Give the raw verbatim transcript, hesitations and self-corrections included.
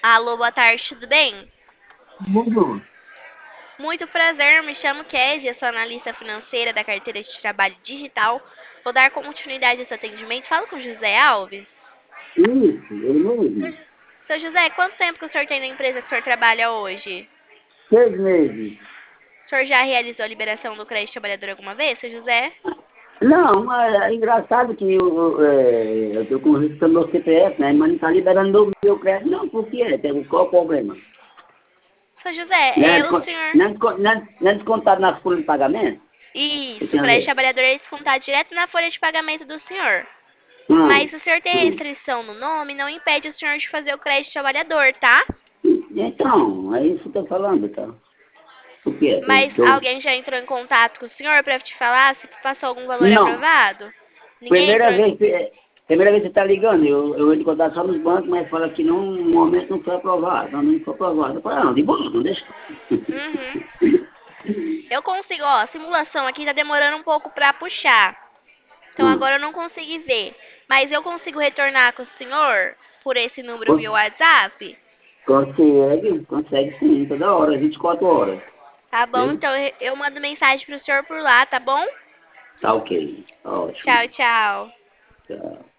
Alô, boa tarde, tudo bem? Tudo. Muito prazer, me chamo Kézia, sou analista financeira da carteira de trabalho digital. Vou dar continuidade a esse atendimento. Fala com o José Alves. Isso, ele mesmo. Seu José, quanto tempo que o senhor tem na empresa que o senhor trabalha hoje? Seis meses. O senhor já realizou a liberação do crédito trabalhador alguma vez, seu José? Não, mas é engraçado que eu, é, eu estou com o meu C P F, né? Mas não está liberando o meu crédito. Não, por quê? Tem, qual o problema? Seu José, Não é, é o desco- senhor... não é desco- não é- não é descontado nas folhas de pagamento? O que Isso, o tem a crédito ver? trabalhador é descontado direto na folha de pagamento do senhor. Hum, Mas se o senhor tem hum. restrição no nome, não impede o senhor de fazer o crédito trabalhador, tá? Então, é isso que eu estou falando, tá? Por quê? Eu, Mas eu, alguém já entrou em contato com o senhor para te falar se passou algum valor não. aprovado? Ninguém Primeira entrou em... vez, que- primeira vez que você está ligando, eu, eu entro em contato só nos bancos, mas fala que não, no momento não foi aprovado, não, não foi aprovado. Eu falo, ah, não, de boa, não deixa. Uhum. Eu consigo, ó, a simulação aqui tá demorando um pouco para puxar. Então Hum. agora eu não consegui ver. Mas eu consigo retornar com o senhor por esse número via Cons- WhatsApp? Consegue, consegue sim, toda hora, vinte e quatro horas. Tá bom, Viu? então eu eu mando mensagem pro senhor por lá, tá bom? Tá ok, ótimo. Tchau, tchau. Tchau.